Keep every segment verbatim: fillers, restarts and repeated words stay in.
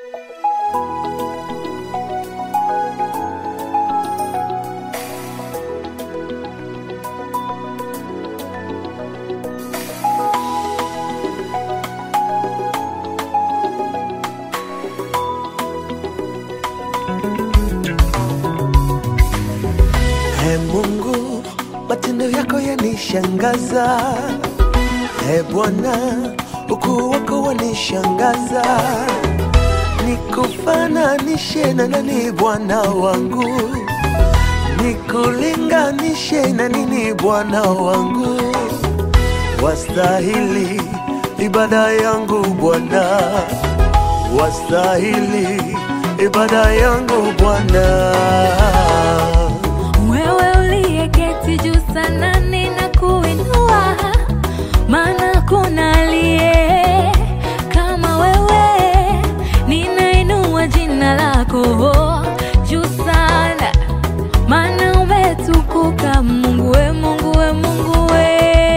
Ee Mungu, matendo yako yanishangaza. Ee Bwana, ukuu wako wanishangaza. Nikufananishe na nani Bwana wangu? Nikulinganishe na nini Bwana wangu? Wastahili ibada yangu Bwana, wastahili ibada yangu Bwana. Wewe uliyeketi juu sana ninakuinua, maana kuna aliye kama wewe. Ninainua jina lako juu sana, maana umetukuka. Mungu we, Mungu we, Mungu we.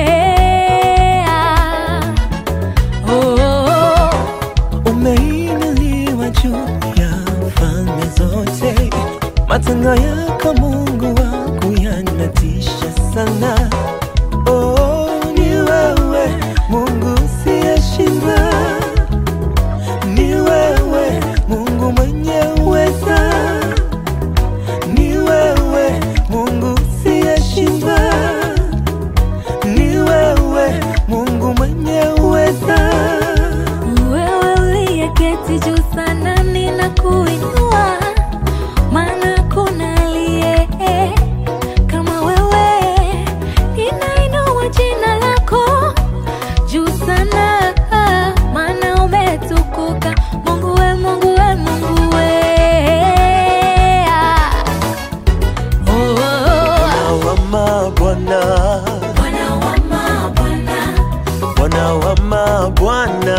Oh, oh, oh. Umeinuliwa juu ya falme zote, matendo yako Mungu wangu yanatisha sana. Oh, ni wewe Mungu siyeshinda, ni wewe Mungu mwenye uweza, ni wewe Mungu siyeshinda, ni wewe Mungu mwenye uweza. Wewe uliyeketi juu sana ninakuinua, maana kuna aliye kama wewe. Ninainua jina lako juu sana, maana umetukuka. Mungu we, Mungu we, Mungu we. Oh, oh, oh. Bwana wa mabwana, Bwana wa mabwana,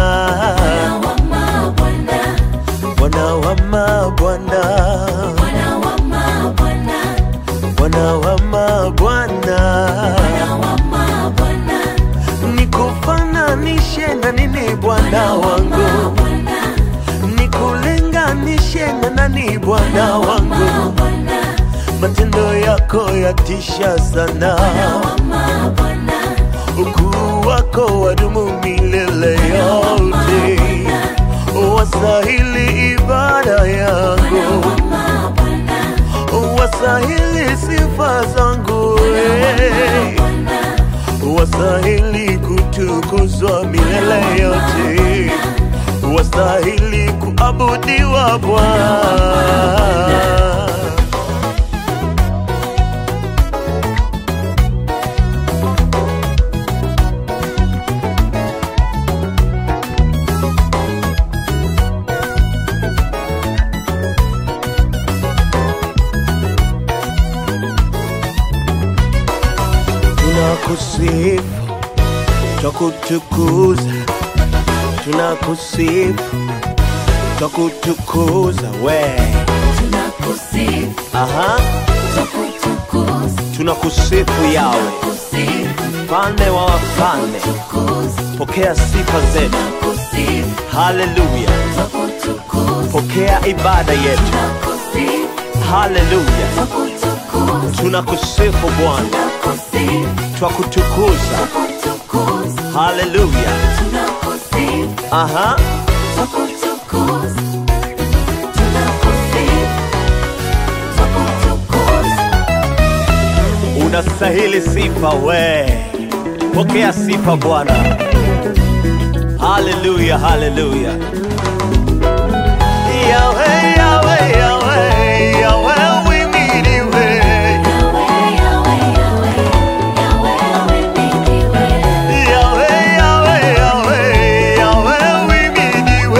Bwana wa mabwana, Bwana wa mabwana, Bwana wa mabwana, Bwana wa mabwana. nikufananishe na nini Bwana wangu? Nikulinganishe na nani Bwana wangu? Matendo yako yatisha sana, ukuu wako wadumu milele yote. Wastahili ibada yangu, wastahili sifa zangu, wastahili kutukuzwa milele yote, wastahili kuabudiwa Bwana. Tunakusifu, twakutukuza, tunakusifu, twakutukuza we. Tunakusifu, Aha, tunakutukuza, tunakusifu yawe, mfalme wa wafalme. Pokea sifa zetu, haleluya. Pokea ibada yetu, haleluya. Tunakusifu Bwana, twakutukuza, haleluya. Aha, unastahili sifa we. Pokea sifa Bwana, haleluya, haleluya. Yahweh, Yahweh, Yahweh, Yahweh, we need you. Yahweh, Yahweh, Yahweh, Yahweh, we need you.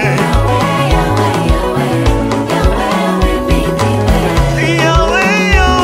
Yahweh, Yahweh,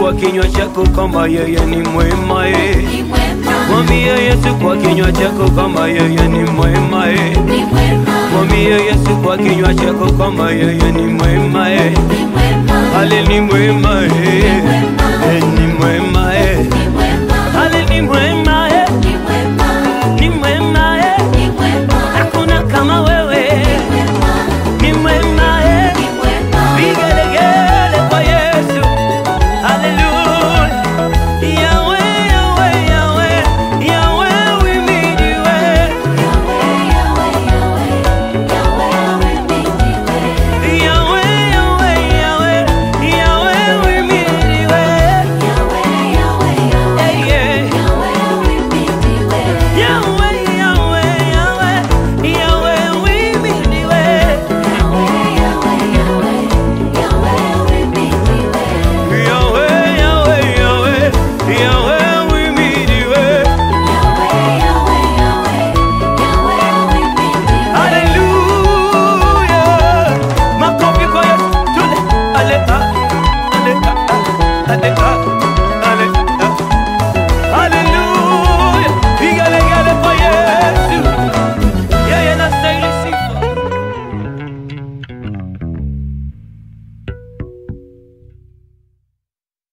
kwa kinywa chako kama yeye ni mwema eh. ni mwema, Mwambie Yesu kwa kinywa chako kama yeye ni mwema eh. ni mwema, Mwambie Yesu kwa kinywa chako kama yeye ni mwema eh. ni mwema, Ale ni mwema eh. mwema, Eh, ni mwema